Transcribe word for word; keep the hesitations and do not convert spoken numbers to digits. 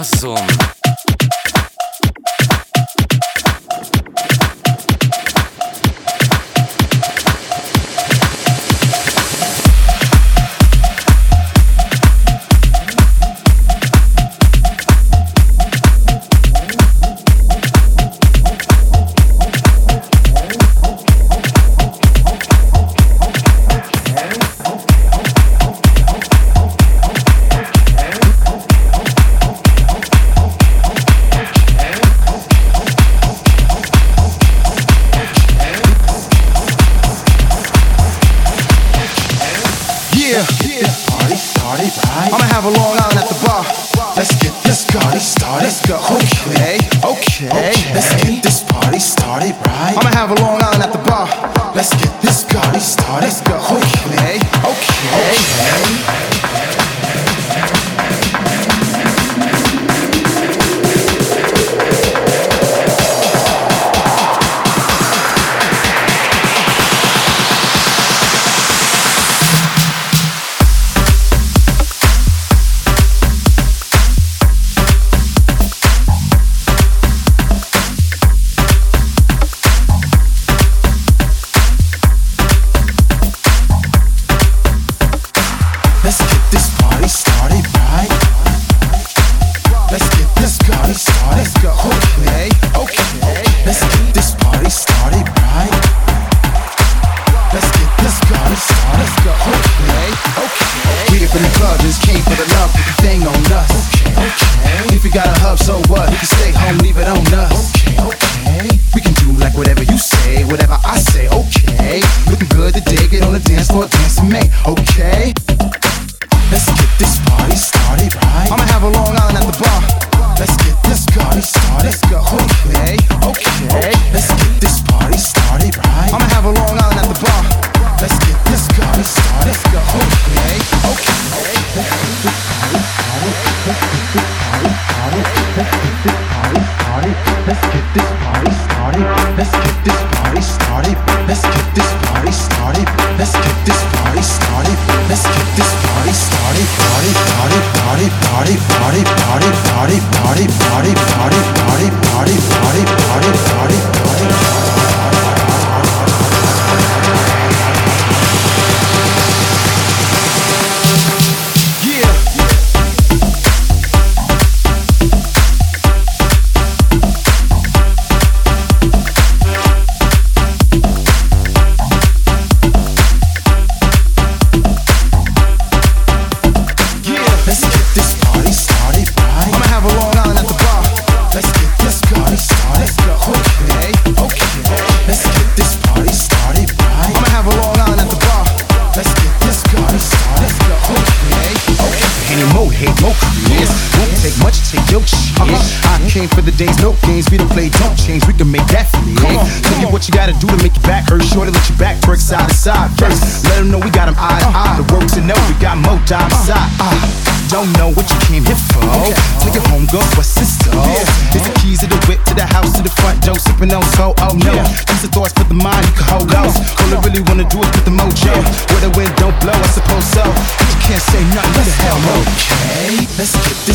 Amazon. I'ma have a Long Island at the bar. Let's get this party started. Let's go. Okay, okay, okay. Let's get this party started, right? I'ma have a Long Island at the bar. Let's get this party started. Let's go. Okay, okay, okay. Let's get this party started, right? Let's get this party started. Let's go. Okay, okay. Let's get this party started, right? Let's get this party started. Let's go. Okay, okay. We up in the club, just came for the love, put the thing on us. Okay, okay. If you got a hub, so what? You can stay home, leave it on us. Okay, okay. We can do like whatever you say, whatever I say. Okay. Looking good today, get on the dance floor, dancing, man. Okay. Let's get this party started, right? I'ma have a Long Island at the bar. Let's get this party started. Let's go. Okay, okay. Let's get this party started, right? I'ma have a Long Island at the bar. Let's get this party started. Let's go. Okay, okay. Let's get this party started. Let's get this party started. Let's get this party started. Let's get this party started. Let's get this party started. Party, party, party, party, party, party, party, party, party, party, party, party, party, party, party, party. Came for the days, no games, we don't play, don't change, we can make that flee. Tell you what you gotta do to make your back hurt, sure to let your back work side to side first. Let them know we got them eye to eye, the works to know we got more time side. Uh, don't know what you came here for, take it home, go what's sister. It's the keys to the whip, to the house, to the front door, sipping on so, oh no. These are thoughts for the mind, you can hold those. All I really wanna do is put the mojo, where the wind don't blow, I suppose so. You can't say nothing, what the hell, okay. Let's get this